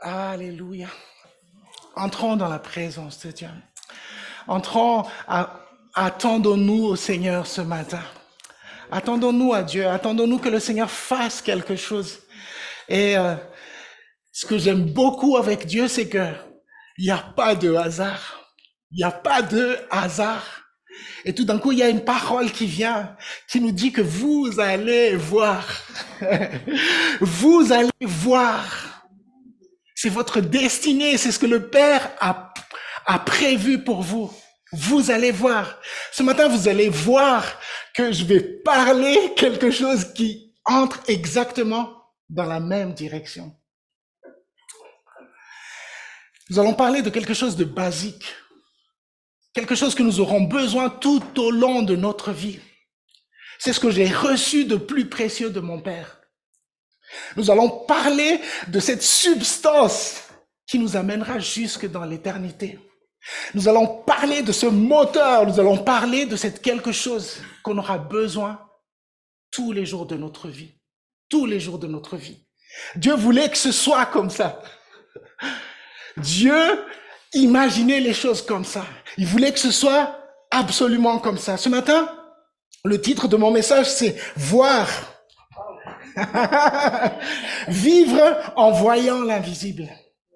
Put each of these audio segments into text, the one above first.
Alléluia. Entrons dans la présence de Dieu. Entrons, attendons-nous au Seigneur ce matin. Attendons-nous à Dieu. Attendons-nous que le Seigneur fasse quelque chose. Et ce que j'aime beaucoup avec Dieu, c'est que il n'y a pas de hasard. Il n'y a pas de hasard. Et tout d'un coup, il y a une parole qui vient, qui nous dit que vous allez voir. Vous allez voir. C'est votre destinée, c'est ce que le Père a prévu pour vous. Vous allez voir. Ce matin, vous allez voir que je vais parler quelque chose qui entre exactement dans la même direction. Nous allons parler de quelque chose de basique. Quelque chose que nous aurons besoin tout au long de notre vie. C'est ce que j'ai reçu de plus précieux de mon Père. Nous allons parler de cette substance qui nous amènera jusque dans l'éternité. Nous allons parler de ce moteur, nous allons parler de cette quelque chose qu'on aura besoin tous les jours de notre vie. Tous les jours de notre vie. Dieu voulait que ce soit comme ça. Dieu imaginait les choses comme ça. Il voulait que ce soit absolument comme ça. Ce matin, le titre de mon message, c'est « Voir ». Vivre en voyant l'invisible.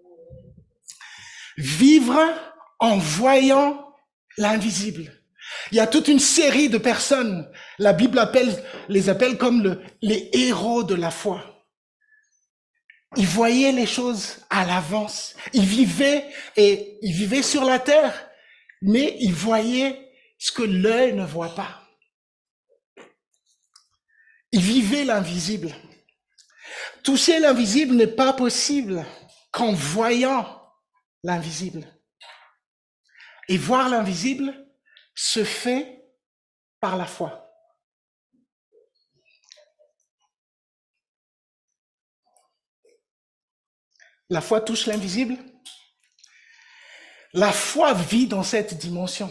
Vivre en voyant l'invisible. Il y a toute une série de personnes, la Bible les appelle comme les héros de la foi. Ils voyaient les choses à l'avance. Ils vivaient sur la terre, mais ils voyaient ce que l'œil ne voit pas. Ils vivaient l'invisible. Toucher l'invisible n'est pas possible qu'en voyant l'invisible. Et voir l'invisible se fait par la foi. La foi touche l'invisible. La foi vit dans cette dimension.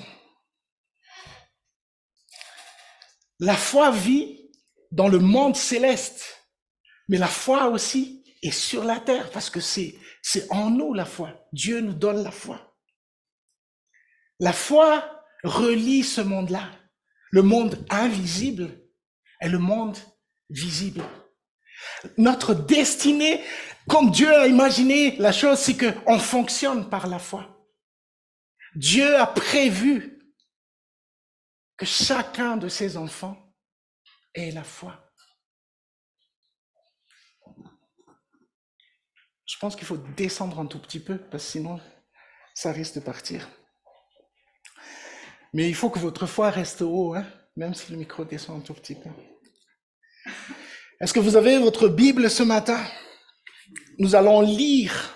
La foi vit dans le monde céleste. Mais la foi aussi est sur la terre parce que c'est en nous la foi. Dieu nous donne la foi. La foi relie ce monde-là. Le monde invisible et le monde visible. Notre destinée, comme Dieu a imaginé la chose, c'est qu'on fonctionne par la foi. Dieu a prévu que chacun de ses enfants ait la foi. Je pense qu'il faut descendre un tout petit peu, parce que sinon, ça risque de partir. Mais il faut que votre foi reste haut, hein, même si le micro descend un tout petit peu. Est-ce que vous avez votre Bible ce matin? Nous allons lire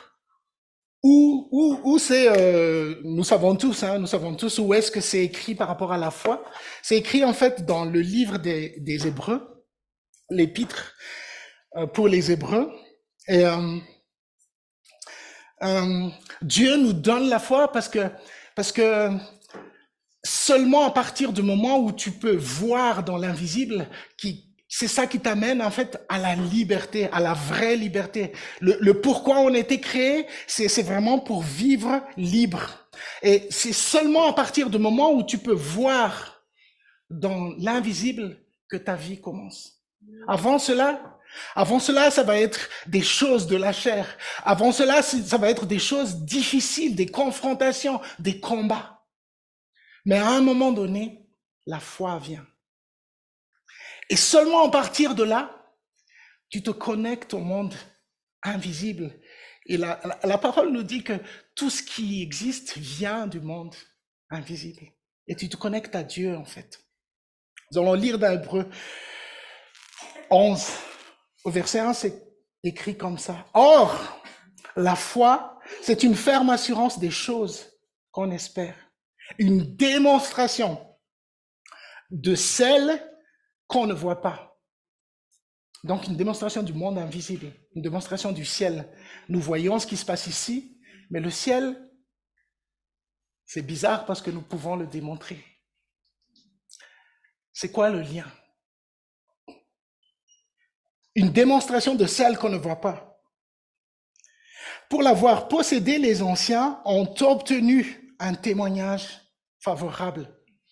où c'est, nous savons tous où est-ce que c'est écrit par rapport à la foi. C'est écrit en fait dans le livre des Hébreux, l'épître pour les Hébreux. Et Dieu nous donne la foi parce que seulement à partir du moment où tu peux voir dans l'invisible, c'est ça qui t'amène en fait à la liberté, à la vraie liberté. Le pourquoi on a été créé, c'est vraiment pour vivre libre. Et c'est seulement à partir du moment où tu peux voir dans l'invisible que ta vie commence. Avant cela, ça va être des choses de la chair. Avant cela, ça va être des choses difficiles, des confrontations, des combats. Mais à un moment donné, la foi vient. Et seulement à partir de là, tu te connectes au monde invisible. Et la parole nous dit que tout ce qui existe vient du monde invisible. Et tu te connectes à Dieu, en fait. Nous allons lire dans Hébreux 11. Au verset 1, c'est écrit comme ça. Or, la foi, c'est une ferme assurance des choses qu'on espère. Une démonstration de celles qu'on ne voit pas. Donc, une démonstration du monde invisible, une démonstration du ciel. Nous voyons ce qui se passe ici, mais le ciel, c'est bizarre parce que nous pouvons le démontrer. C'est quoi le lien? Une démonstration de celle qu'on ne voit pas. Pour l'avoir possédé, les anciens ont obtenu un témoignage favorable.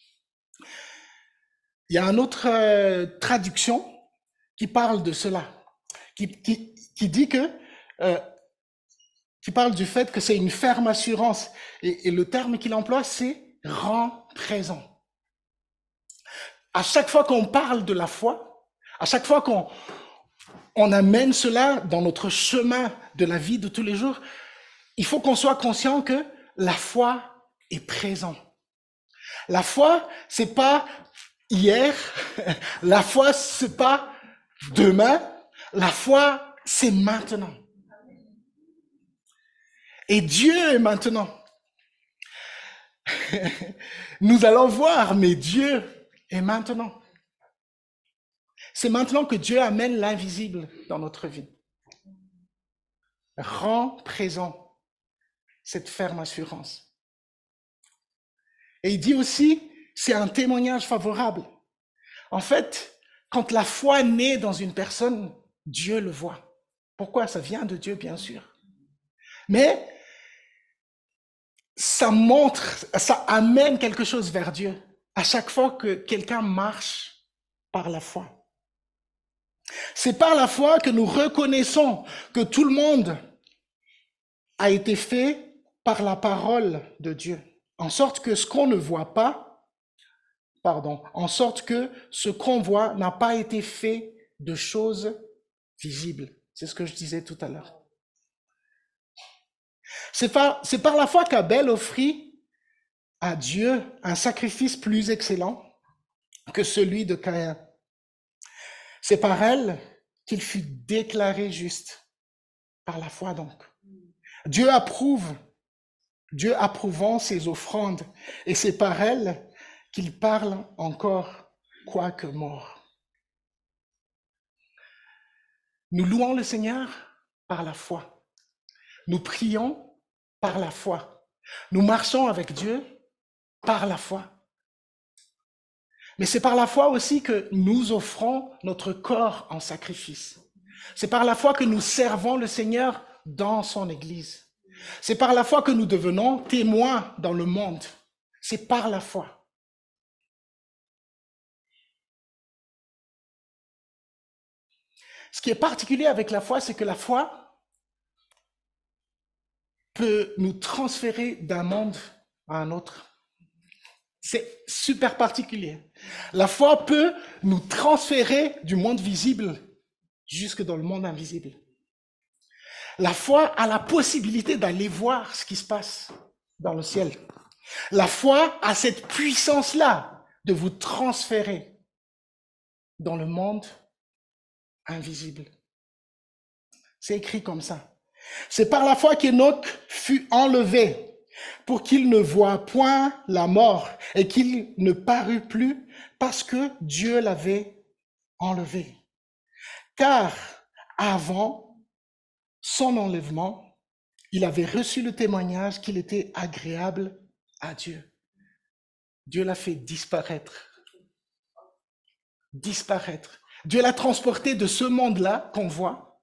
Il y a une autre traduction qui parle de cela, qui dit que, qui parle du fait que c'est une ferme assurance. Et le terme qu'il emploie, c'est rend présent. À chaque fois qu'on parle de la foi, à chaque fois qu'on amène cela dans notre chemin de la vie de tous les jours, il faut qu'on soit conscient que la foi est présente. La foi, c'est pas hier, la foi, c'est pas demain, la foi, c'est maintenant. Et Dieu est maintenant. Nous allons voir, mais Dieu est maintenant. C'est maintenant que Dieu amène l'invisible dans notre vie. Rend présent cette ferme assurance. Et il dit aussi, c'est un témoignage favorable. En fait, quand la foi naît dans une personne, Dieu le voit. Pourquoi? Ça vient de Dieu, bien sûr. Mais ça montre, ça amène quelque chose vers Dieu à chaque fois que quelqu'un marche par la foi. C'est par la foi que nous reconnaissons que tout le monde a été fait par la parole de Dieu, en sorte que ce qu'on ne voit pas, en sorte que ce qu'on voit n'a pas été fait de choses visibles. C'est ce que je disais tout à l'heure. C'est par la foi qu'Abel offrit à Dieu un sacrifice plus excellent que celui de Caïn. C'est par elle qu'il fut déclaré juste, par la foi donc. Dieu approuvant ses offrandes, et c'est par elle qu'il parle encore, quoique mort. Nous louons le Seigneur par la foi. Nous prions par la foi. Nous marchons avec Dieu par la foi. Mais c'est par la foi aussi que nous offrons notre corps en sacrifice. C'est par la foi que nous servons le Seigneur dans son Église. C'est par la foi que nous devenons témoins dans le monde. C'est par la foi. Ce qui est particulier avec la foi, c'est que la foi peut nous transférer d'un monde à un autre. C'est super particulier. La foi peut nous transférer du monde visible jusque dans le monde invisible. La foi a la possibilité d'aller voir ce qui se passe dans le ciel. La foi a cette puissance-là de vous transférer dans le monde invisible. C'est écrit comme ça. C'est par la foi qu'Enoch fut enlevé pour qu'il ne voie point la mort et qu'il ne parut plus parce que Dieu l'avait enlevé. Car avant son enlèvement, il avait reçu le témoignage qu'il était agréable à Dieu. Dieu l'a fait disparaître. Disparaître. Dieu l'a transporté de ce monde-là qu'on voit.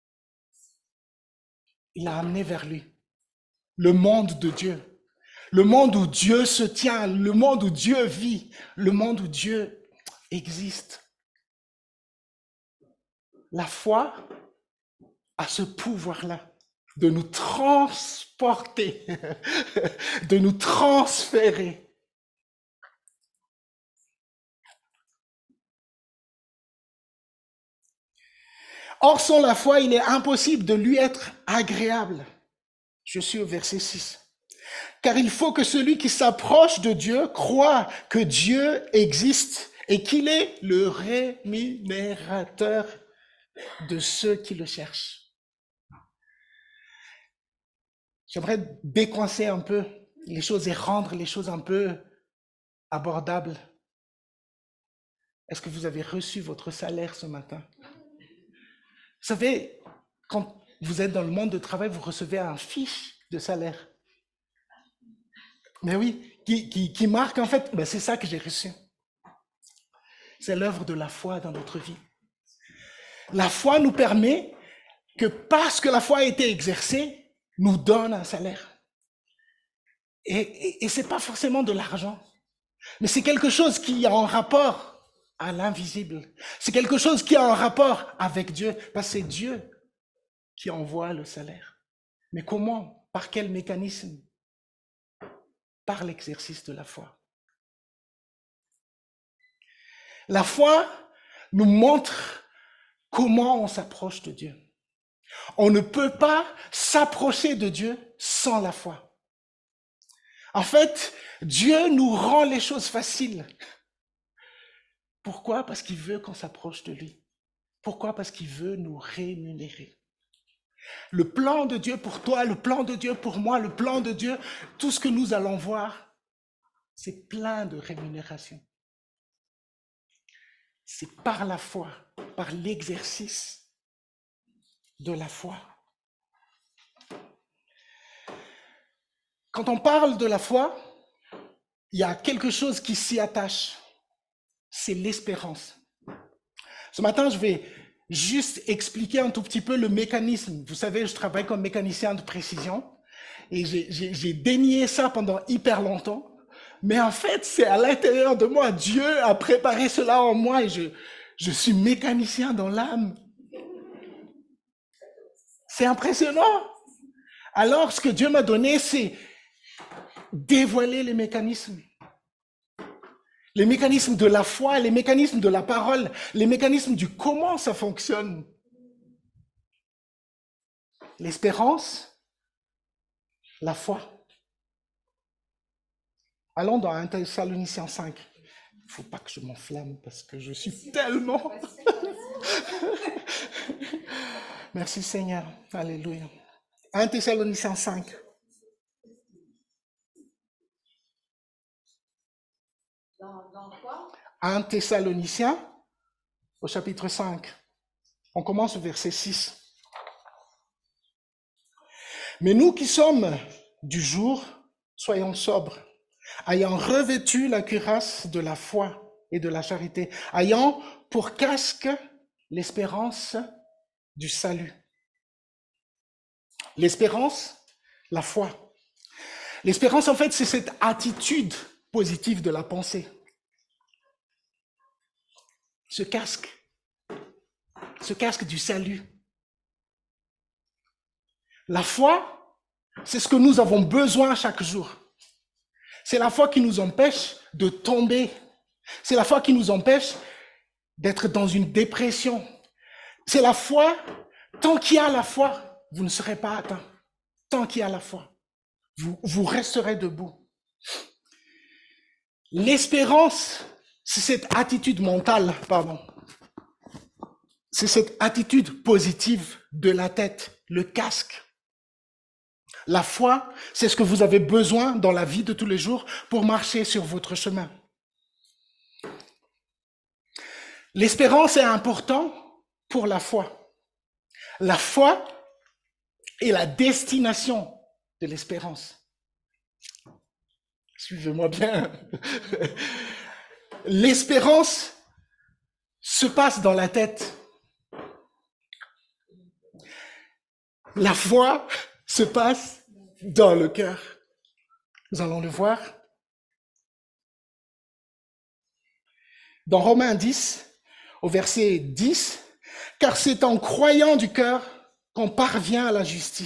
Il l'a amené vers lui. Le monde de Dieu. Le monde où Dieu se tient. Le monde où Dieu vit. Le monde où Dieu existe. La foi a ce pouvoir-là de nous transporter, de nous transférer. Or, sans la foi, il est impossible de lui être agréable. Je suis au verset 6. Car il faut que celui qui s'approche de Dieu croit que Dieu existe et qu'il est le rémunérateur de ceux qui le cherchent. J'aimerais décoincer un peu les choses et rendre les choses un peu abordables. Est-ce que vous avez reçu votre salaire ce matin? Vous savez, quand vous êtes dans le monde du travail, vous recevez un fiche de salaire. Mais oui, qui marque en fait, c'est ça que j'ai reçu. C'est l'œuvre de la foi dans notre vie. La foi nous permet que parce que la foi a été exercée, nous donne un salaire. Et c'est pas forcément de l'argent, mais c'est quelque chose qui a un rapport à l'invisible. C'est quelque chose qui a un rapport avec Dieu, parce que c'est Dieu qui envoie le salaire. Mais comment? Par quel mécanisme? Par l'exercice de la foi. La foi nous montre comment on s'approche de Dieu. On ne peut pas s'approcher de Dieu sans la foi. En fait, Dieu nous rend les choses faciles. Pourquoi? Parce qu'il veut qu'on s'approche de lui. Pourquoi? Parce qu'il veut nous rémunérer. Le plan de Dieu pour toi, le plan de Dieu pour moi, le plan de Dieu, tout ce que nous allons voir, c'est plein de rémunération. C'est par la foi, par l'exercice de la foi. Quand on parle de la foi, il y a quelque chose qui s'y attache. C'est l'espérance. Ce matin, je vais juste expliquer un tout petit peu le mécanisme. Vous savez, je travaille comme mécanicien de précision et j'ai dénié ça pendant hyper longtemps. Mais en fait, c'est à l'intérieur de moi. Dieu a préparé cela en moi et je suis mécanicien dans l'âme. C'est impressionnant. Alors, ce que Dieu m'a donné, c'est dévoiler les mécanismes. Les mécanismes de la foi, les mécanismes de la parole, les mécanismes du comment ça fonctionne. L'espérance, la foi. Allons dans 1 Thessaloniciens 5. Il ne faut pas que je m'enflamme parce que je suis tellement... Merci Seigneur. Alléluia. 1 Thessaloniciens 5. Dans quoi? 1 Thessaloniciens au chapitre 5. On commence au verset 6. Mais nous qui sommes du jour, soyons sobres, ayant revêtu la cuirasse de la foi et de la charité, ayant pour casque l'espérance du salut. L'espérance, la foi. L'espérance, en fait, c'est cette attitude positive de la pensée. Ce casque du salut. La foi, c'est ce que nous avons besoin chaque jour. C'est la foi qui nous empêche de tomber. C'est la foi qui nous empêche d'être dans une dépression. C'est la foi, tant qu'il y a la foi, vous ne serez pas atteint. Tant qu'il y a la foi, vous resterez debout. L'espérance, c'est cette attitude mentale, c'est cette attitude positive de la tête, le casque. La foi, c'est ce que vous avez besoin dans la vie de tous les jours pour marcher sur votre chemin. L'espérance est importante pour la foi. La foi est la destination de l'espérance. Suivez-moi bien. L'espérance se passe dans la tête. La foi se passe dans le cœur. Nous allons le voir. Dans Romains 10, au verset 10, « Car c'est en croyant du cœur qu'on parvient à la justice. »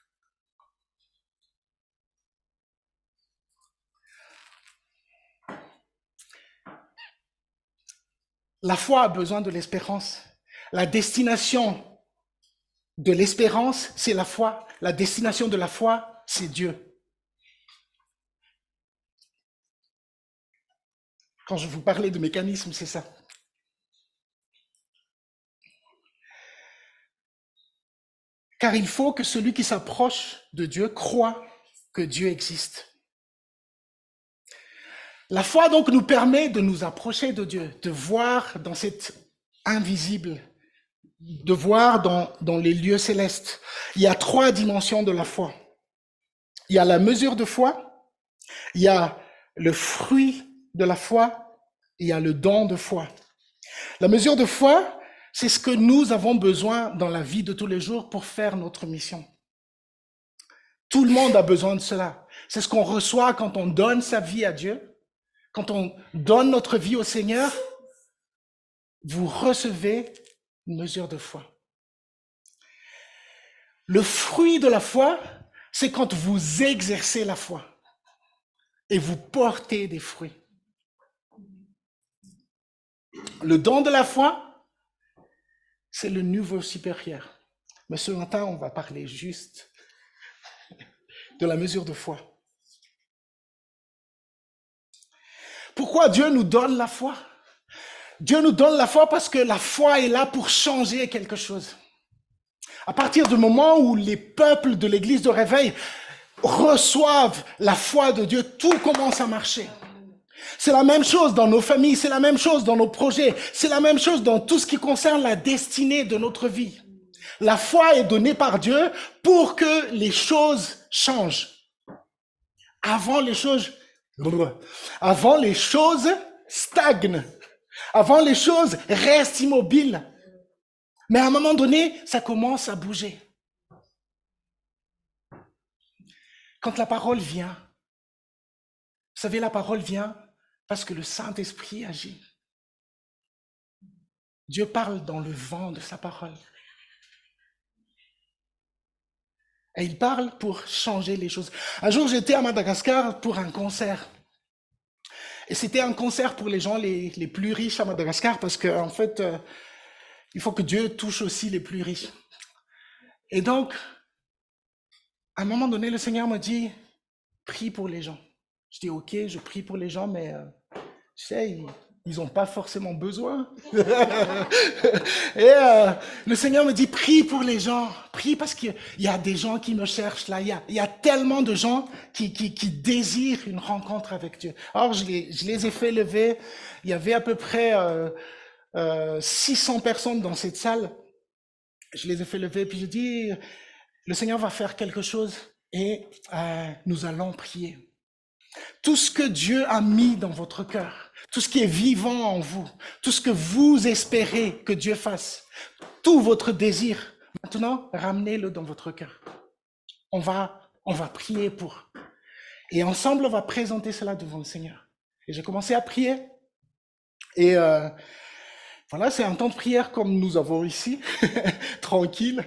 La foi a besoin de l'espérance. La destination de l'espérance, c'est la foi. La destination de la foi, c'est Dieu. Quand je vous parlais de mécanisme, c'est ça. Car il faut que celui qui s'approche de Dieu croit que Dieu existe. La foi donc nous permet de nous approcher de Dieu, de voir dans cet invisible, de voir dans les lieux célestes. Il y a 3 dimensions de la foi. Il y a la mesure de foi, il y a le fruit de la foi, il y a le don de foi. La mesure de foi, c'est ce que nous avons besoin dans la vie de tous les jours pour faire notre mission. Tout le monde a besoin de cela. C'est ce qu'on reçoit quand on donne sa vie à Dieu, quand on donne notre vie au Seigneur. Vous recevez une mesure de foi. Le fruit de la foi, c'est quand vous exercez la foi et vous portez des fruits. Le don de la foi, c'est le niveau supérieur. Mais ce matin, on va parler juste de la mesure de foi. Pourquoi Dieu nous donne la foi? Dieu nous donne la foi parce que la foi est là pour changer quelque chose. À partir du moment où les peuples de l'église de réveil reçoivent la foi de Dieu, tout commence à marcher. C'est la même chose dans nos familles, c'est la même chose dans nos projets, c'est la même chose dans tout ce qui concerne la destinée de notre vie. La foi est donnée par Dieu pour que les choses changent. Avant les choses stagnent. Avant les choses restent immobiles. Mais à un moment donné, ça commence à bouger. Quand la parole vient, vous savez, la parole vient parce que le Saint-Esprit agit. Dieu parle dans le vent de sa parole. Et il parle pour changer les choses. Un jour, j'étais à Madagascar pour un concert. Et c'était un concert pour les gens les plus riches à Madagascar parce que, en fait, il faut que Dieu touche aussi les plus riches. Et donc, à un moment donné, le Seigneur me dit, prie pour les gens. Je dis, ok, je prie pour les gens, mais tu sais, ils n'ont pas forcément besoin. Et le Seigneur me dit, prie pour les gens. Prie parce qu'il y a des gens qui me cherchent là. Il y a tellement de gens qui désirent une rencontre avec Dieu. Alors, je les ai fait lever. Il y avait à peu près 600 personnes dans cette salle. Je les ai fait lever, puis je dis, le Seigneur va faire quelque chose et nous allons prier. Tout ce que Dieu a mis dans votre cœur, tout ce qui est vivant en vous, tout ce que vous espérez que Dieu fasse, tout votre désir, maintenant, ramenez-le dans votre cœur. On va prier pour. Et ensemble, on va présenter cela devant le Seigneur. Et j'ai commencé à prier. Et voilà, c'est un temps de prière comme nous avons ici, tranquille.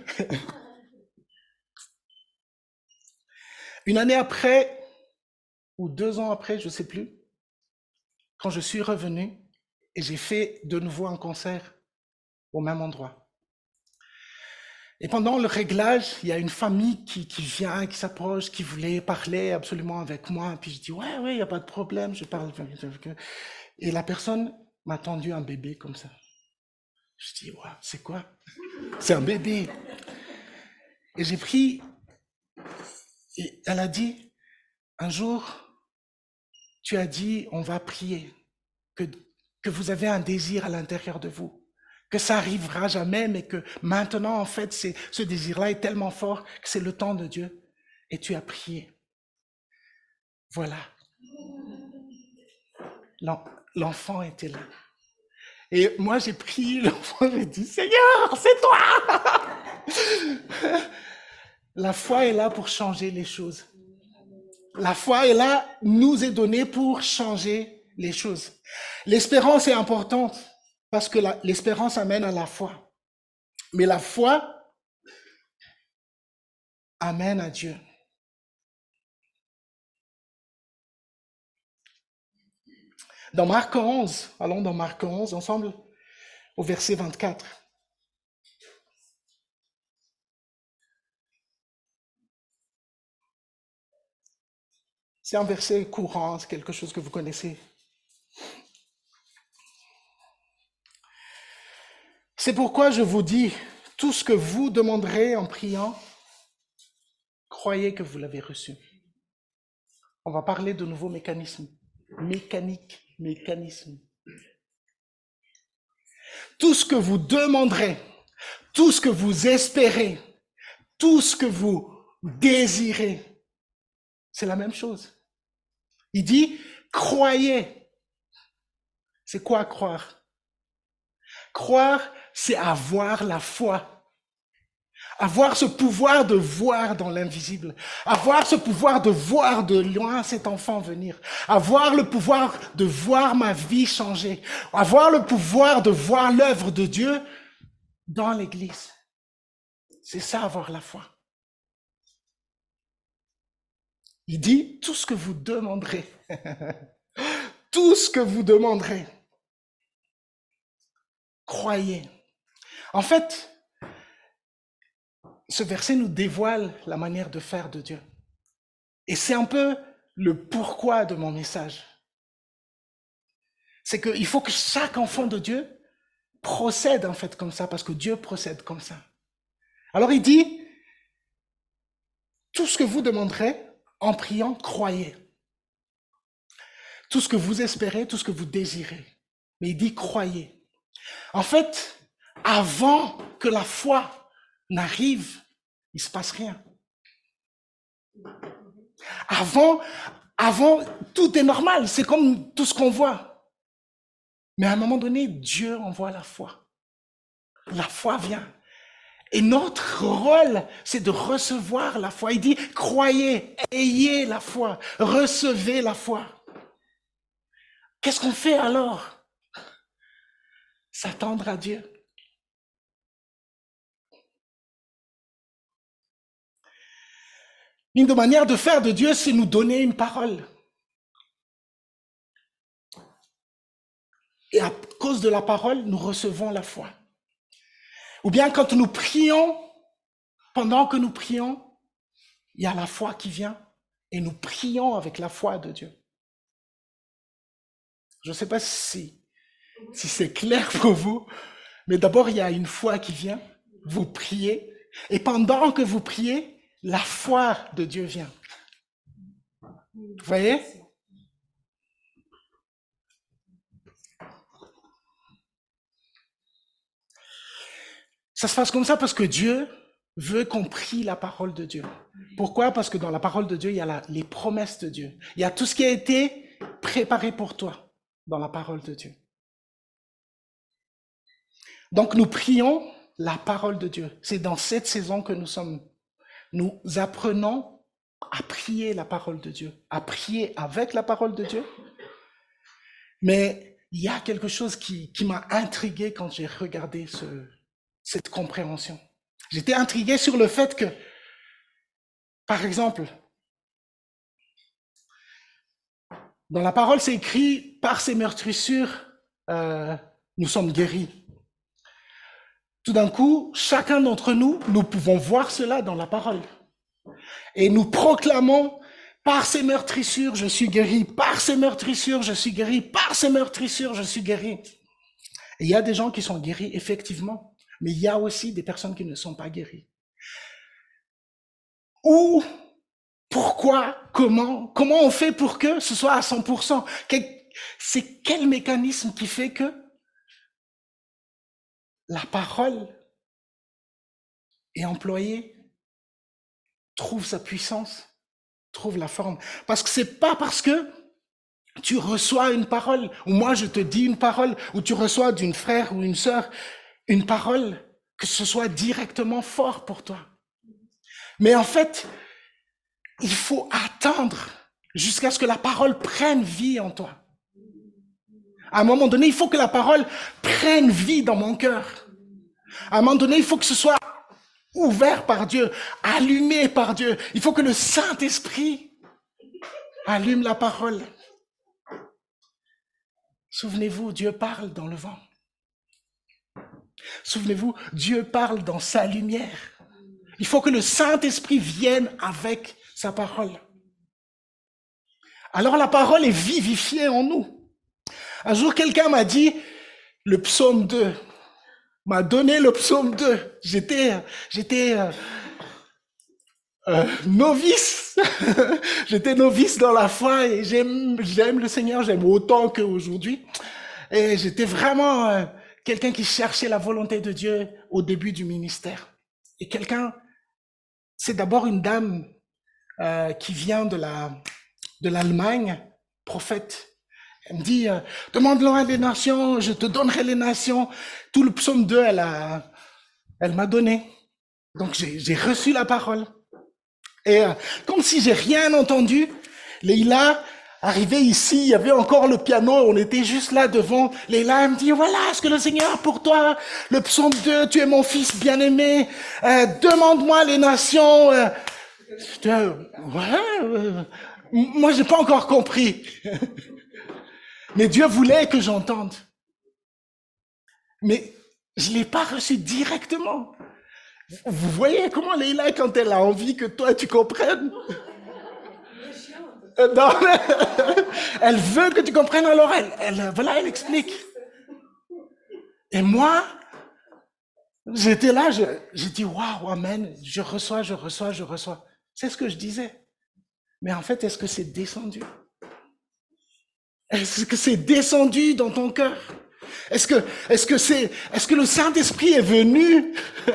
Une année après, ou 2 ans après, je ne sais plus, quand je suis revenu et j'ai fait de nouveau un concert au même endroit. Et pendant le réglage, il y a une famille qui vient, qui s'approche, qui voulait parler absolument avec moi. Puis je dis, ouais, il n'y a pas de problème, je parle avec eux. Et la personne m'a tendu un bébé comme ça. Je dis, ouais, c'est quoi? C'est un bébé. Et j'ai pris, et elle a dit, un jour, tu as dit, on va prier, que vous avez un désir à l'intérieur de vous, que ça arrivera jamais, mais que maintenant, en fait, ce désir-là est tellement fort que c'est le temps de Dieu. Et tu as prié. Voilà. L'enfant était là. Et moi, j'ai prié l'enfant, j'ai dit, Seigneur, c'est toi! La foi est là pour changer les choses. La foi est là, nous est donnée pour changer les choses. L'espérance est importante parce que l'espérance amène à la foi. Mais la foi amène à Dieu. Dans Marc 11, allons dans Marc 11 ensemble, au verset 24. C'est un verset courant, c'est quelque chose que vous connaissez. C'est pourquoi je vous dis, tout ce que vous demanderez en priant, croyez que vous l'avez reçu. On va parler de nouveaux mécanismes. Mécanisme. Tout ce que vous demanderez, tout ce que vous espérez, tout ce que vous désirez, c'est la même chose. Il dit, croyez. C'est quoi croire? Croire, c'est avoir la foi. Avoir ce pouvoir de voir dans l'invisible. Avoir ce pouvoir de voir de loin cet enfant venir. Avoir le pouvoir de voir ma vie changer. Avoir le pouvoir de voir l'œuvre de Dieu dans l'Église. C'est ça, avoir la foi. Il dit, tout ce que vous demanderez, tout ce que vous demanderez, croyez. En fait, ce verset nous dévoile la manière de faire de Dieu. Et c'est un peu le pourquoi de mon message. C'est qu'il faut que chaque enfant de Dieu procède en fait comme ça, parce que Dieu procède comme ça. Alors il dit, tout ce que vous demanderez en priant, croyez. Tout ce que vous espérez, tout ce que vous désirez. Mais il dit, croyez. En fait, avant que la foi n'arrive, il ne se passe rien. Avant, tout est normal, c'est comme tout ce qu'on voit. Mais à un moment donné, Dieu envoie la foi. La foi vient. Et notre rôle, c'est de recevoir la foi. Il dit, croyez, ayez la foi, recevez la foi. Qu'est-ce qu'on fait alors? S'attendre à Dieu. Une des manières de faire de Dieu, c'est nous donner une parole. Et à cause de la parole, nous recevons la foi. Ou bien quand nous prions, pendant que nous prions, il y a la foi qui vient et nous prions avec la foi de Dieu. Je ne sais pas si c'est clair pour vous, mais d'abord il y a une foi qui vient, vous priez, et pendant que vous priez, la foi de Dieu vient. Vous voyez? Ça se passe comme ça parce que Dieu veut qu'on prie la parole de Dieu. Pourquoi? Parce que dans la parole de Dieu, il y a les promesses de Dieu. Il y a tout ce qui a été préparé pour toi dans la parole de Dieu. Donc nous prions la parole de Dieu. C'est dans cette saison que nous apprenons à prier la parole de Dieu, à prier avec la parole de Dieu. Mais il y a quelque chose qui m'a intrigué quand j'ai regardé cette compréhension. J'étais intrigué sur le fait que, par exemple, dans la parole, c'est écrit, par ses meurtrissures, nous sommes guéris. Tout d'un coup, chacun d'entre nous, nous pouvons voir cela dans la parole. Et nous proclamons, par ses meurtrissures, je suis guéri, par ses meurtrissures, je suis guéri, par ses meurtrissures, je suis guéri. Et il y a des gens qui sont guéris, effectivement, mais il y a aussi des personnes qui ne sont pas guéries. Ou, pourquoi, comment on fait pour que ce soit à 100%? C'est quel mécanisme qui fait que la parole est employée, trouve sa puissance, trouve la forme? Parce que c'est pas parce que tu reçois une parole, ou moi je te dis une parole, ou tu reçois d'une frère ou une sœur une parole, que ce soit directement fort pour toi. Mais en fait, il faut attendre jusqu'à ce que la parole prenne vie en toi. À un moment donné, il faut que la parole prenne vie dans mon cœur. À un moment donné, il faut que ce soit ouvert par Dieu, allumé par Dieu. Il faut que le Saint-Esprit allume la parole. Souvenez-vous, Dieu parle dans le vent. Souvenez-vous, Dieu parle dans sa lumière. Il faut que le Saint-Esprit vienne avec sa parole. Alors la parole est vivifiée en nous. Un jour, quelqu'un m'a dit, le psaume 2, m'a donné le psaume 2. J'étais novice. J'étais novice dans la foi et j'aime le Seigneur, j'aime autant qu'aujourd'hui. Et j'étais vraiment quelqu'un qui cherchait la volonté de Dieu au début du ministère. Et c'est d'abord une dame qui vient de l'Allemagne, prophète. Elle me dit, demande-leur les nations, je te donnerai les nations. Tout le psaume 2, elle m'a donné. Donc j'ai reçu la parole. Et comme si j'ai rien entendu, Leïla arrivait ici, il y avait encore le piano, on était juste là devant. Leïla elle me dit, voilà ce que le Seigneur a pour toi, le psaume 2, tu es mon fils bien-aimé, demande-moi les nations. Moi j'ai pas encore compris. Mais Dieu voulait que j'entende. Mais je l'ai pas reçu directement. Vous voyez comment Leïla, quand elle a envie que toi tu comprennes, non, elle veut que tu comprennes, alors elle explique. Et moi, j'étais là, j'ai dit waouh, amen, je reçois. C'est ce que je disais. Mais en fait, est-ce que c'est descendu? Est-ce que c'est descendu dans ton cœur? Est-ce que le Saint-Esprit est venu?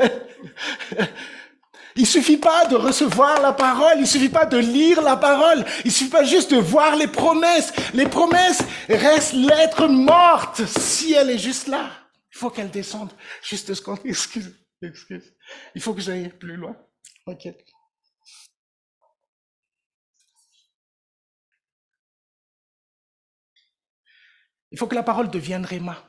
Il suffit pas de recevoir la parole, il suffit pas de lire la parole, il suffit pas juste de voir les promesses. Les promesses restent lettres mortes si elle est juste là. Il faut qu'elle descende. Juste 2 secondes, excuse. Il faut que j'aille plus loin. Ok. Il faut que la parole devienne Réma.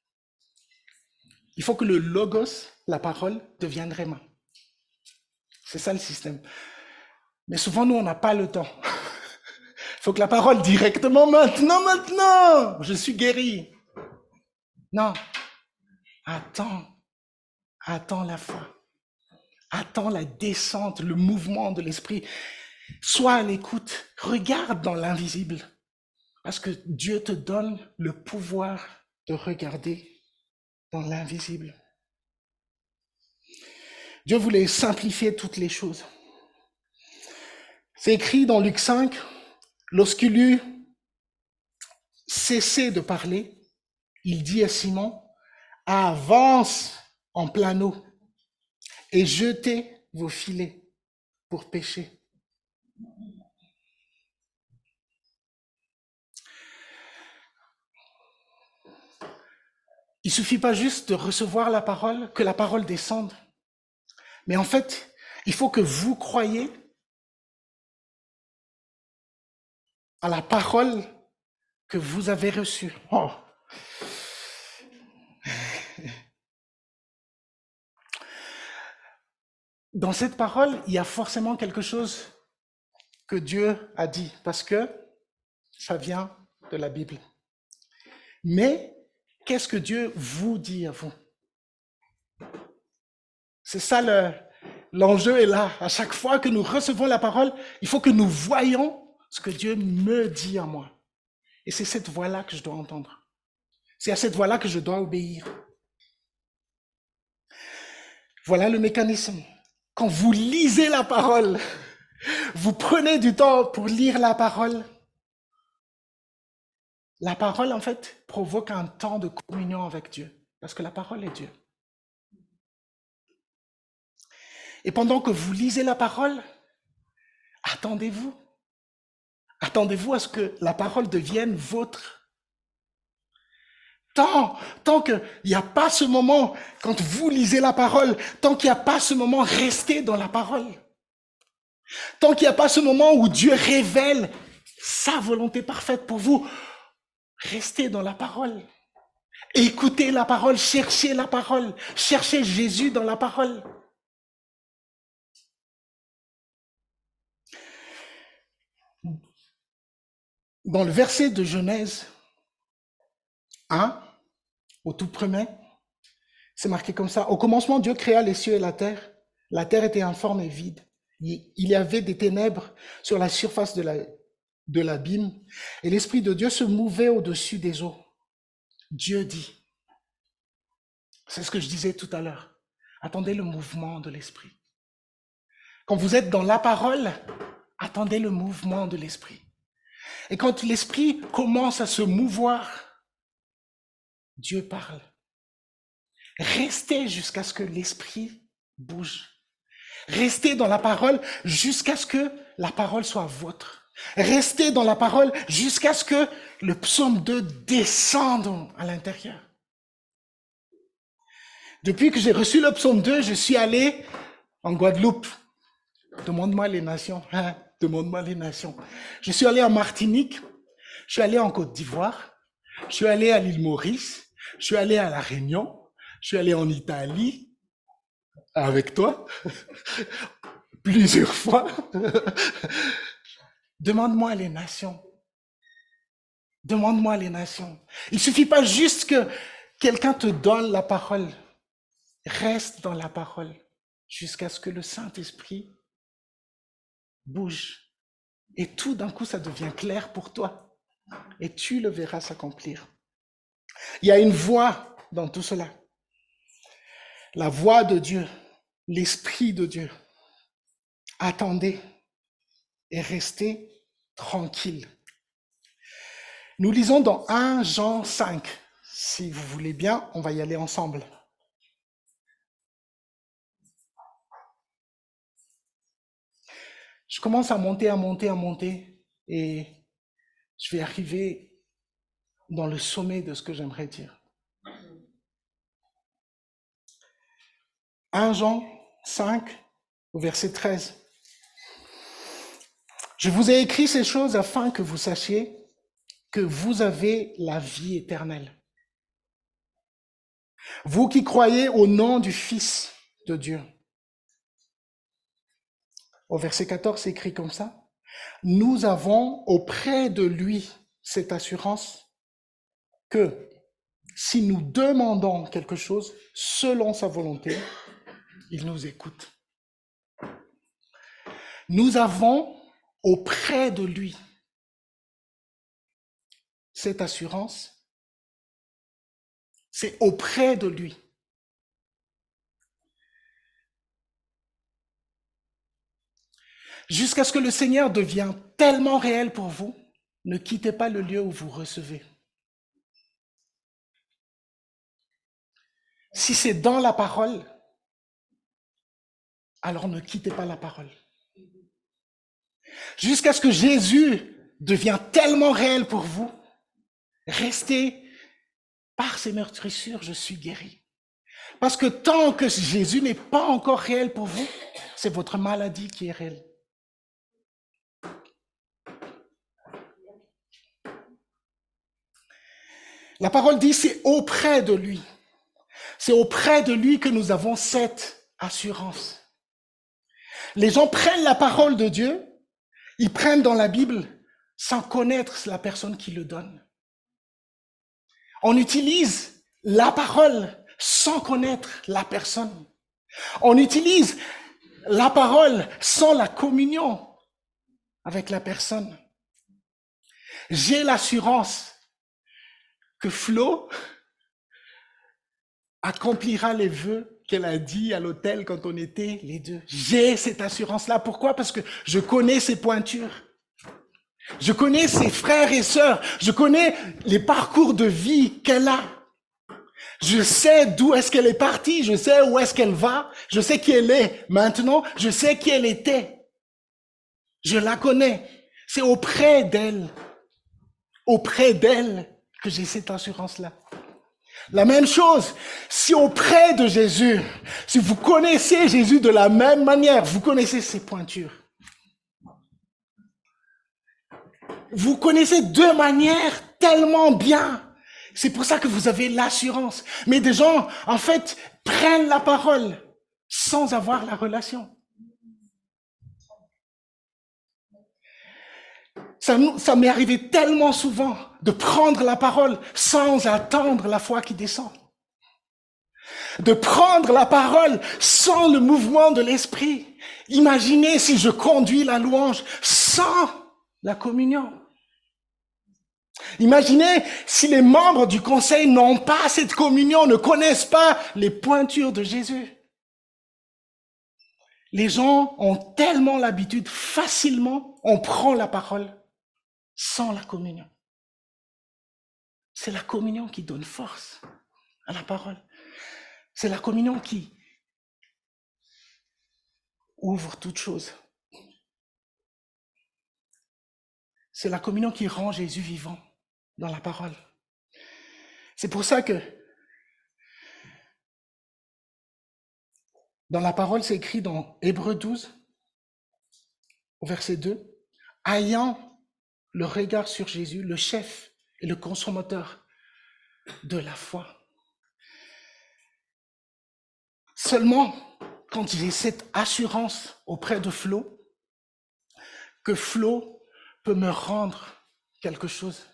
Il faut que le logos, la parole, devienne Réma. C'est ça le système. Mais souvent, nous, on n'a pas le temps. Il faut que la parole directement, maintenant, je suis guéri. Non. Attends la foi. Attends la descente, le mouvement de l'esprit. Sois à l'écoute. Regarde dans l'invisible. Parce que Dieu te donne le pouvoir de regarder dans l'invisible. Dieu voulait simplifier toutes les choses. C'est écrit dans Luc 5, lorsqu'il eut cessé de parler, il dit à Simon, avance en plein eau et jetez vos filets pour pêcher. Il suffit pas juste de recevoir la parole, que la parole descende. Mais en fait, il faut que vous croyiez à la parole que vous avez reçue. Oh. Dans cette parole, il y a forcément quelque chose que Dieu a dit, parce que ça vient de la Bible. Mais qu'est-ce que Dieu vous dit à vous? C'est ça l'enjeu est là. À chaque fois que nous recevons la parole, il faut que nous voyions ce que Dieu me dit à moi. Et c'est cette voix-là que je dois entendre. C'est à cette voix-là que je dois obéir. Voilà le mécanisme. Quand vous lisez la parole, vous prenez du temps pour lire la parole. La parole, en fait, provoque un temps de communion avec Dieu. Parce que la parole est Dieu. Et pendant que vous lisez la parole, attendez-vous. Attendez-vous à ce que la parole devienne vôtre. Tant qu'il n'y a pas ce moment, quand vous lisez la parole, tant qu'il n'y a pas ce moment, restez dans la parole. Tant qu'il n'y a pas ce moment où Dieu révèle sa volonté parfaite pour vous, restez dans la parole. Écoutez la parole, cherchez Jésus dans la parole. Dans le verset de Genèse 1, au tout premier, c'est marqué comme ça. Au commencement, Dieu créa les cieux et la terre. La terre était informe et vide. Il y avait des ténèbres sur la surface de l'abîme, et l'Esprit de Dieu se mouvait au-dessus des eaux. Dieu dit. C'est ce que je disais tout à l'heure. Attendez le mouvement de l'Esprit. Quand vous êtes dans la parole, attendez le mouvement de l'Esprit. Et quand l'Esprit commence à se mouvoir, Dieu parle. Restez jusqu'à ce que l'Esprit bouge. Restez dans la parole jusqu'à ce que la parole soit vôtre. Restez dans la parole jusqu'à ce que le psaume 2 descende à l'intérieur. Depuis que j'ai reçu le psaume 2, je suis allé en Guadeloupe. Demande-moi les nations. Hein? Demande-moi les nations. Je suis allé en Martinique. Je suis allé en Côte d'Ivoire. Je suis allé à l'île Maurice. Je suis allé à La Réunion. Je suis allé en Italie. Avec toi. Plusieurs fois. Demande-moi les nations. Demande-moi les nations. Il suffit pas juste que quelqu'un te donne la parole. Reste dans la parole jusqu'à ce que le Saint-Esprit bouge. Et tout d'un coup, ça devient clair pour toi. Et tu le verras s'accomplir. Il y a une voix dans tout cela. La voix de Dieu, l'Esprit de Dieu. Attendez et restez tranquille. Nous lisons dans 1 Jean 5. Si vous voulez bien, on va y aller ensemble. Je commence à monter, et je vais arriver dans le sommet de ce que j'aimerais dire. 1 Jean 5, au verset 13. Je vous ai écrit ces choses afin que vous sachiez que vous avez la vie éternelle. Vous qui croyez au nom du Fils de Dieu. Au verset 14, c'est écrit comme ça. Nous avons auprès de lui cette assurance que si nous demandons quelque chose selon sa volonté, il nous écoute. Nous avons auprès de lui cette assurance. C'est auprès de lui. Jusqu'à ce que le Seigneur devienne tellement réel pour vous, ne quittez pas le lieu où vous recevez. Si c'est dans la parole, alors ne quittez pas la parole. Jusqu'à ce que Jésus devienne tellement réel pour vous, restez par ces meurtrissures, je suis guéri. Parce que tant que Jésus n'est pas encore réel pour vous, c'est votre maladie qui est réelle. La parole dit, c'est auprès de lui. C'est auprès de lui que nous avons cette assurance. Les gens prennent la parole de Dieu, ils prennent dans la Bible sans connaître la personne qui le donne. On utilise la parole sans connaître la personne. On utilise la parole sans la communion avec la personne. J'ai l'assurance que Flo accomplira les vœux qu'elle a dit à l'hôtel quand on était les deux. J'ai cette assurance-là. Pourquoi? Parce que je connais ses pointures. Je connais ses frères et sœurs. Je connais les parcours de vie qu'elle a. Je sais d'où est-ce qu'elle est partie. Je sais où est-ce qu'elle va. Je sais qui elle est maintenant. Je sais qui elle était. Je la connais. C'est auprès d'elle que j'ai cette assurance-là. La même chose, si auprès de Jésus, si vous connaissez Jésus de la même manière, vous connaissez ses pointures. Vous connaissez de manière tellement bien. C'est pour ça que vous avez l'assurance. Mais des gens, en fait, prennent la parole sans avoir la relation. Ça m'est arrivé tellement souvent de prendre la parole sans attendre la foi qui descend. De prendre la parole sans le mouvement de l'esprit. Imaginez si je conduis la louange sans la communion. Imaginez si les membres du conseil n'ont pas cette communion, ne connaissent pas les pointures de Jésus. Les gens ont tellement l'habitude, facilement, on prend la parole sans la communion. C'est la communion qui donne force à la parole. C'est la communion qui ouvre toute chose. C'est la communion qui rend Jésus vivant dans la parole. C'est pour ça que Dans la parole, c'est écrit dans Hébreux 12, au verset 2, ayant le regard sur Jésus, le chef et le consommateur de la foi. Seulement, quand j'ai cette assurance auprès de Flo, que Flo peut me rendre quelque chose.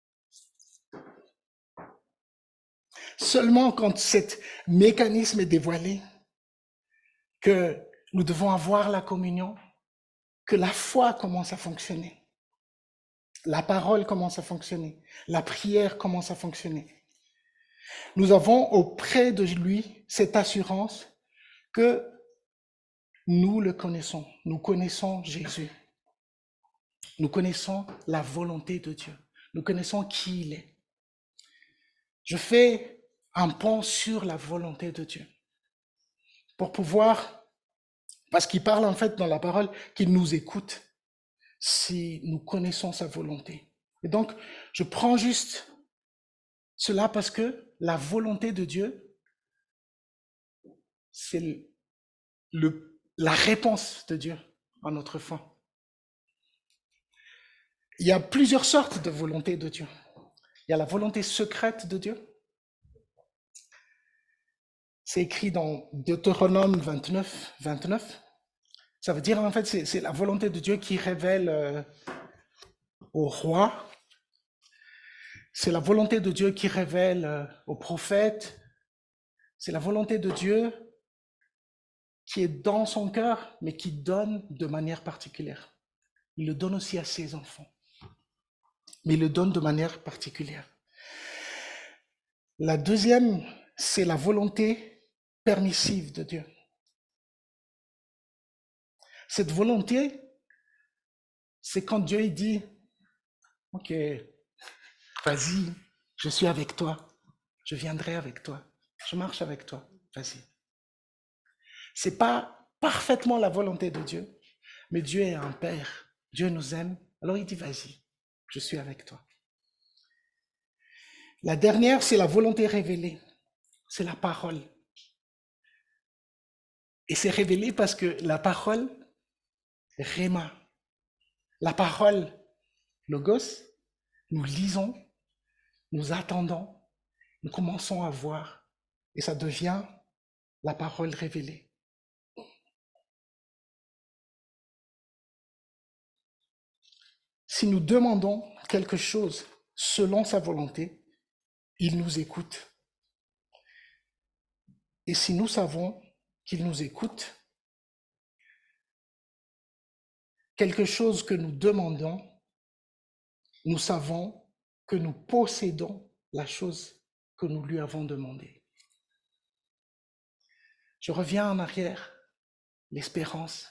Seulement quand cet mécanisme est dévoilé, que nous devons avoir la communion, que la foi commence à fonctionner, la parole commence à fonctionner, la prière commence à fonctionner. Nous avons auprès de lui cette assurance que nous le connaissons, nous connaissons Jésus, nous connaissons la volonté de Dieu, nous connaissons qui il est. Je fais un pont sur la volonté de Dieu pour pouvoir, parce qu'il parle en fait dans la parole qu'il nous écoute si nous connaissons sa volonté. Et donc, je prends juste cela parce que la volonté de Dieu, c'est la réponse de Dieu à notre foi. Il y a plusieurs sortes de volonté de Dieu. Il y a la volonté secrète de Dieu. C'est écrit dans Deutéronome 29, 29. Ça veut dire en fait, c'est la volonté de Dieu qui révèle au roi. C'est la volonté de Dieu qui révèle aux prophètes. C'est la volonté de Dieu qui est dans son cœur, mais qui donne de manière particulière. Il le donne aussi à ses enfants, mais il le donne de manière particulière. La deuxième, c'est la volonté permissive de Dieu. Cette volonté, c'est quand Dieu dit, ok, vas-y, je suis avec toi, je viendrai avec toi, je marche avec toi, vas-y. C'est pas parfaitement la volonté de Dieu, mais Dieu est un Père, Dieu nous aime, alors il dit, vas-y, je suis avec toi. La dernière, c'est la volonté révélée, c'est la parole. Et c'est révélé parce que la parole, Réma, la parole, Logos, nous lisons, nous attendons, nous commençons à voir, et ça devient la parole révélée. Si nous demandons quelque chose selon sa volonté, il nous écoute. Et si nous savons qu'il nous écoute, quelque chose que nous demandons, nous savons que nous possédons la chose que nous lui avons demandée. Je reviens en arrière, l'espérance.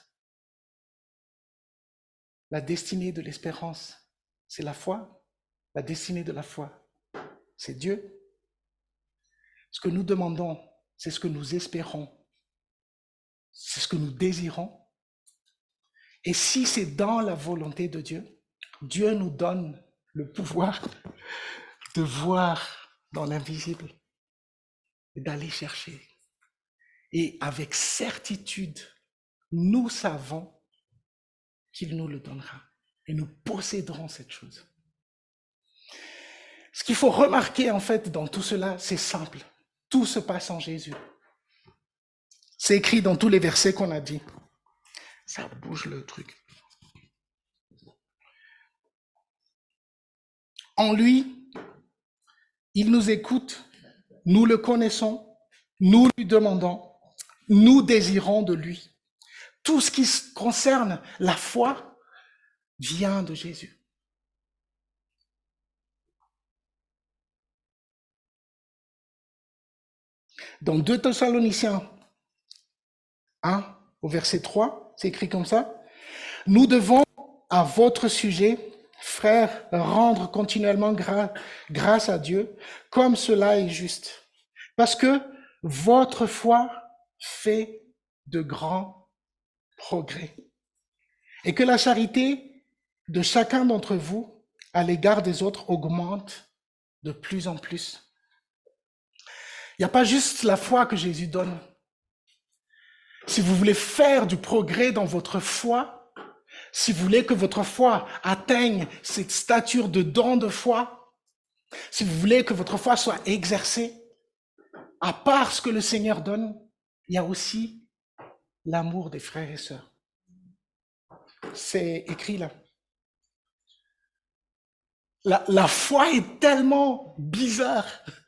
La destinée de l'espérance, c'est la foi. La destinée de la foi, c'est Dieu. Ce que nous demandons, c'est ce que nous espérons. C'est ce que nous désirons. Et si c'est dans la volonté de Dieu, Dieu nous donne le pouvoir de voir dans l'invisible et d'aller chercher. Et avec certitude, nous savons qu'il nous le donnera. Et nous posséderons cette chose. Ce qu'il faut remarquer en fait dans tout cela, c'est simple. Tout se passe en Jésus. C'est écrit dans tous les versets qu'on a dit. Ça bouge le truc. En lui, il nous écoute, nous le connaissons, nous lui demandons, nous désirons de lui. Tout ce qui concerne la foi vient de Jésus. Dans 2 Thessaloniciens 1, au verset 3, c'est écrit comme ça. Nous devons, à votre sujet, frères, rendre continuellement grâce à Dieu, comme cela est juste. Parce que votre foi fait de grands progrès. Et que la charité de chacun d'entre vous à l'égard des autres augmente de plus en plus. Il n'y a pas juste la foi que Jésus donne. si vous voulez faire du progrès dans votre foi, si vous voulez que votre foi atteigne cette stature de don de foi, si vous voulez que votre foi soit exercée, à part ce que le Seigneur donne, il y a aussi l'amour des frères et sœurs. C'est écrit là. La foi est tellement bizarre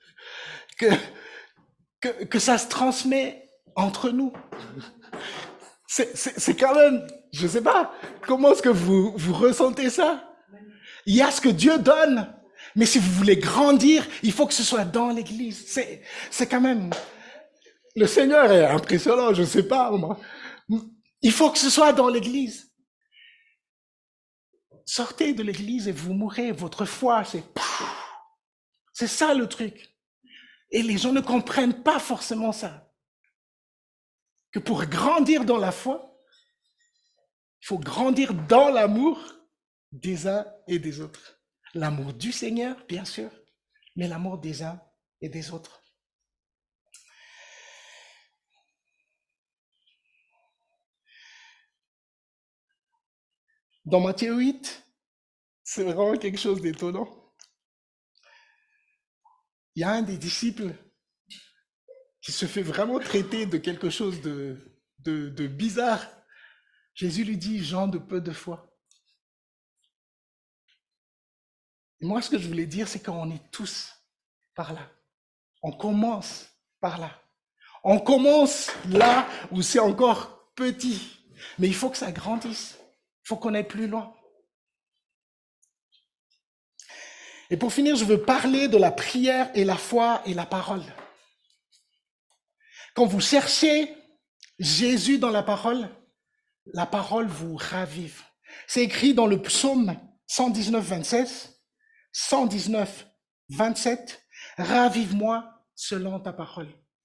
que ça se transmet entre nous. C'est quand même, je sais pas, comment est-ce que vous ressentez ça? Il y a ce que Dieu donne, mais si vous voulez grandir, il faut que ce soit dans l'Église. C'est quand même, le Seigneur est impressionnant, je sais pas, moi. Il faut que ce soit dans l'Église. Sortez de l'Église et vous mourrez. Votre foi, c'est ça le truc. Et les gens ne comprennent pas forcément ça. Que pour grandir dans la foi, il faut grandir dans l'amour des uns et des autres. L'amour du Seigneur, bien sûr, mais l'amour des uns et des autres. Dans Matthieu 8, c'est vraiment quelque chose d'étonnant. Il y a un des disciples qui se fait vraiment traiter de quelque chose de bizarre. Jésus lui dit, gens de peu de foi. Et moi, ce que je voulais dire, c'est qu'on est tous par là. On commence par là. On commence là où c'est encore petit. Mais il faut que ça grandisse. Il faut qu'on aille plus loin. Et pour finir, je veux parler de la prière et la foi et la parole. Quand vous cherchez Jésus dans la parole vous ravive. C'est écrit dans le psaume 119, 27, 119, 27, ravive-moi selon ta parole.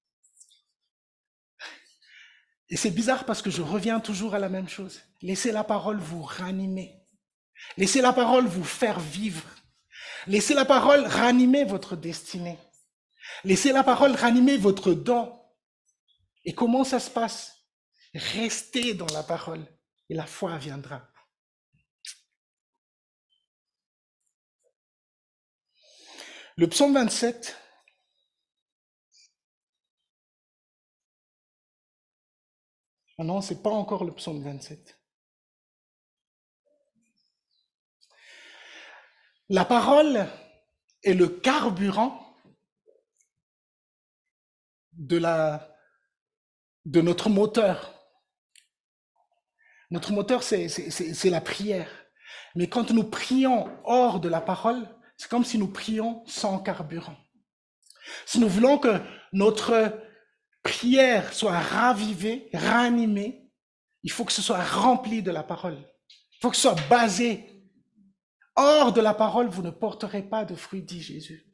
Et c'est bizarre parce que je reviens toujours à la même chose. Laissez la parole vous ranimer. Laissez la parole vous faire vivre. Laissez la parole ranimer votre destinée. Laissez la parole ranimer votre don. Et comment ça se passe? Restez dans la parole et la foi viendra. Le psaume 27, ah non, c'est pas encore le psaume 27. La parole est le carburant de notre moteur. Notre moteur, c'est la prière. Mais quand nous prions hors de la parole, c'est comme si nous prions sans carburant. Si nous voulons que notre prière soit ravivée, ranimée, il faut que ce soit rempli de la parole. Il faut que ce soit basé. Hors de la parole, vous ne porterez pas de fruits, dit Jésus.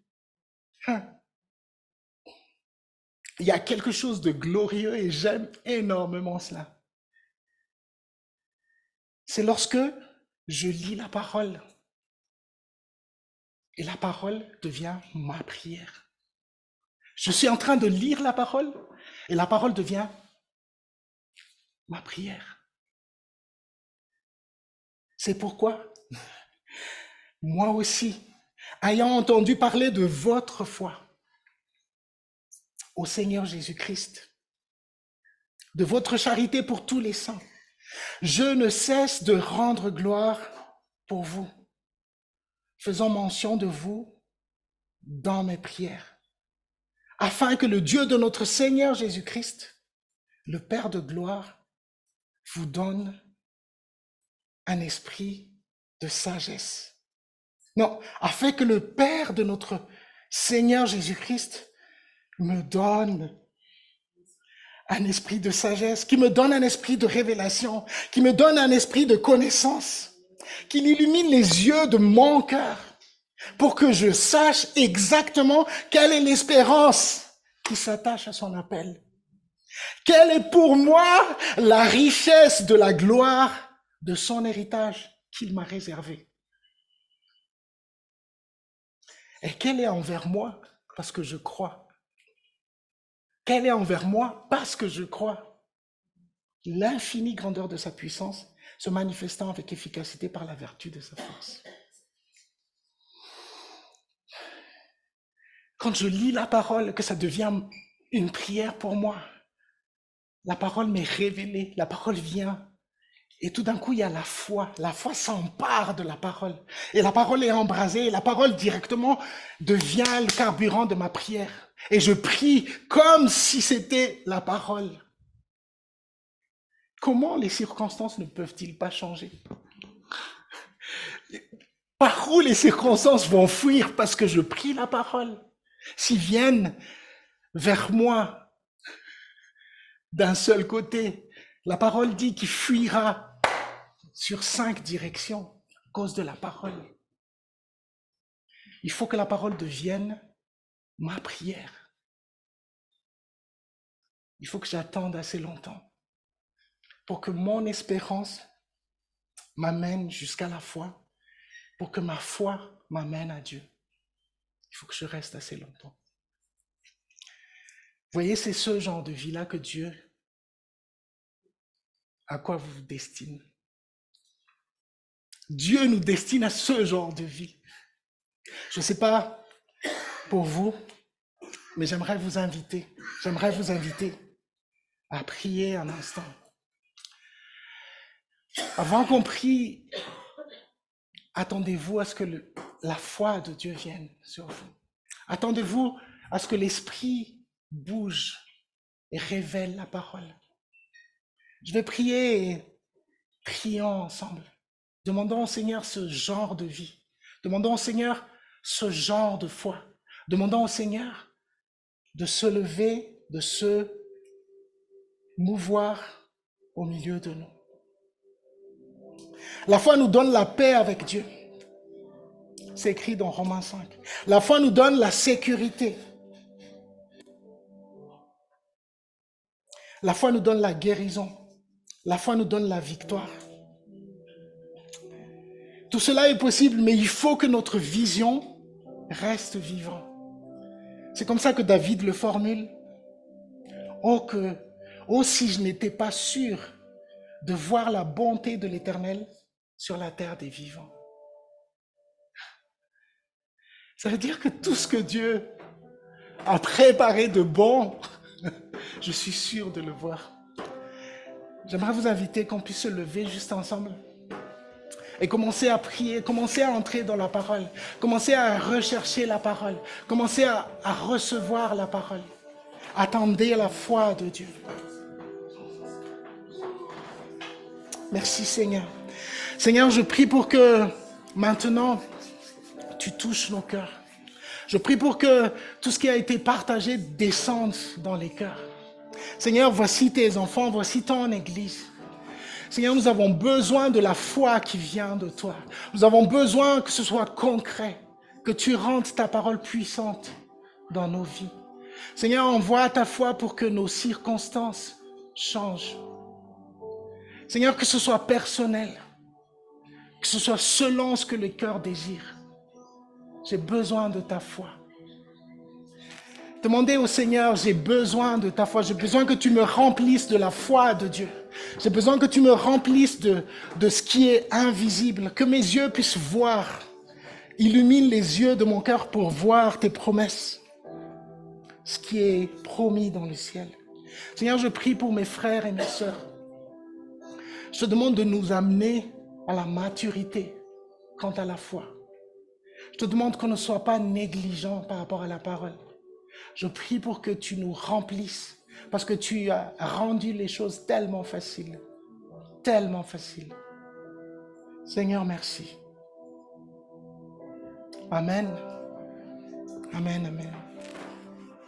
Il y a quelque chose de glorieux et j'aime énormément cela. C'est lorsque je lis la parole et la parole devient ma prière. Je suis en train de lire la parole et la parole devient ma prière. C'est pourquoi moi aussi, ayant entendu parler de votre foi au Seigneur Jésus-Christ, de votre charité pour tous les saints, je ne cesse de rendre gloire pour vous, faisant mention de vous dans mes prières, afin que le Dieu de notre Seigneur Jésus-Christ, le Père de gloire, vous donne un esprit de sagesse. Non, afin que le Père de notre Seigneur Jésus-Christ me donne un esprit de sagesse, qui me donne un esprit de révélation, qui me donne un esprit de connaissance, qu'il illumine les yeux de mon cœur pour que je sache exactement quelle est l'espérance qui s'attache à son appel. Quelle est pour moi la richesse de la gloire de son héritage qu'il m'a réservé. Et quelle est envers moi parce que je crois. Quelle est envers moi parce que je crois. l'infinie grandeur de sa puissance, se manifestant avec efficacité par la vertu de sa force. Quand je lis la parole, que ça devient une prière pour moi, la parole m'est révélée, la parole vient. Et tout d'un coup, il y a la foi. La foi s'empare de la parole. Et la parole est embrasée. Et la parole directement devient le carburant de ma prière. Et je prie comme si c'était la parole. Comment les circonstances ne peuvent-ils pas changer? Par où les circonstances vont fuir parce que je prie la parole? S'ils viennent vers moi d'un seul côté, la parole dit qu'il fuira sur 5 directions à cause de la parole. Il faut que la parole devienne ma prière. Il faut que j'attende assez longtemps pour que mon espérance m'amène jusqu'à la foi, pour que ma foi m'amène à Dieu. Il faut que je reste assez longtemps. Vous voyez, c'est ce genre de vie-là que Dieu, à quoi vous destine. Dieu nous destine à ce genre de vie. Je ne sais pas pour vous, mais j'aimerais vous inviter à prier un instant. Avant qu'on prie, attendez-vous à ce que la foi de Dieu vienne sur vous. Attendez-vous à ce que l'Esprit bouge et révèle la parole. Je vais prier et prions ensemble. Demandons au Seigneur ce genre de vie. Demandons au Seigneur ce genre de foi. Demandons au Seigneur de se lever, de se mouvoir au milieu de nous. La foi nous donne la paix avec Dieu. C'est écrit dans Romains 5. La foi nous donne la sécurité. La foi nous donne la guérison. La foi nous donne la victoire. Tout cela est possible, mais il faut que notre vision reste vivante. C'est comme ça que David le formule. Oh, si je n'étais pas sûr de voir la bonté de l'Éternel sur la terre des vivants. Ça veut dire que tout ce que Dieu a préparé de bon, je suis sûr de le voir. J'aimerais vous inviter qu'on puisse se lever juste ensemble et commencer à prier, commencer à entrer dans la parole, commencer à rechercher la parole, commencer à recevoir la parole. Attendez la foi de Dieu. Merci Seigneur. Seigneur, je prie pour que maintenant, tu touches nos cœurs. Je prie pour que tout ce qui a été partagé descende dans les cœurs. Seigneur, voici tes enfants, voici ton Église. Seigneur, nous avons besoin de la foi qui vient de toi. Nous avons besoin que ce soit concret, que tu rendes ta parole puissante dans nos vies. Seigneur, envoie ta foi pour que nos circonstances changent. Seigneur, que ce soit personnel, que ce soit selon ce que le cœur désire. J'ai besoin de ta foi. Demandez au Seigneur, j'ai besoin de ta foi. J'ai besoin que tu me remplisses de la foi de Dieu. J'ai besoin que tu me remplisses de ce qui est invisible. Que mes yeux puissent voir. Illumine les yeux de mon cœur pour voir tes promesses. Ce qui est promis dans le ciel. Seigneur, je prie pour mes frères et mes sœurs. Je te demande de nous amener à la maturité quant à la foi. Je te demande qu'on ne soit pas négligent par rapport à la parole. Je prie pour que tu nous remplisses, parce que tu as rendu les choses tellement faciles. Tellement faciles. Seigneur, merci. Amen. Amen, amen.